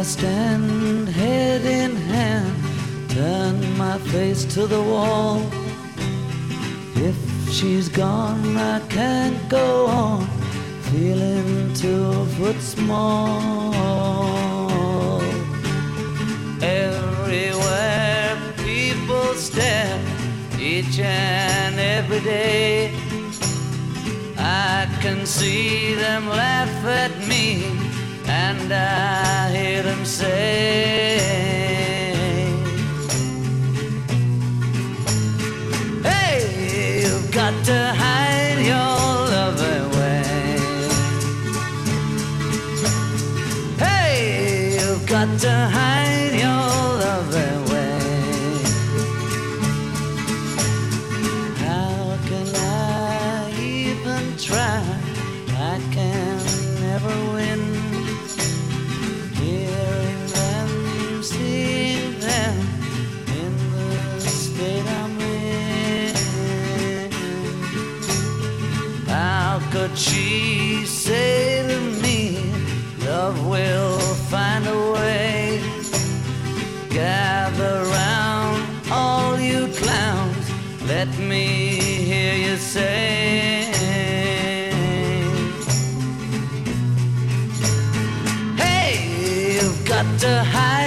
stand head in hand, turn my face to the wall. If she's gone, I can't go on, feeling 2 foot small. Everywhere people stare, each and every day. I can see them laugh at me, and I hear them say, hey, you've got to hide your love away. Hey, you've got to hide your love away. How can I even try? I can never win. Hearing them, seeing them in the state I'm in. How could she say to me, love will find a way? Gather round, all you clowns, let me hear you say, got to hide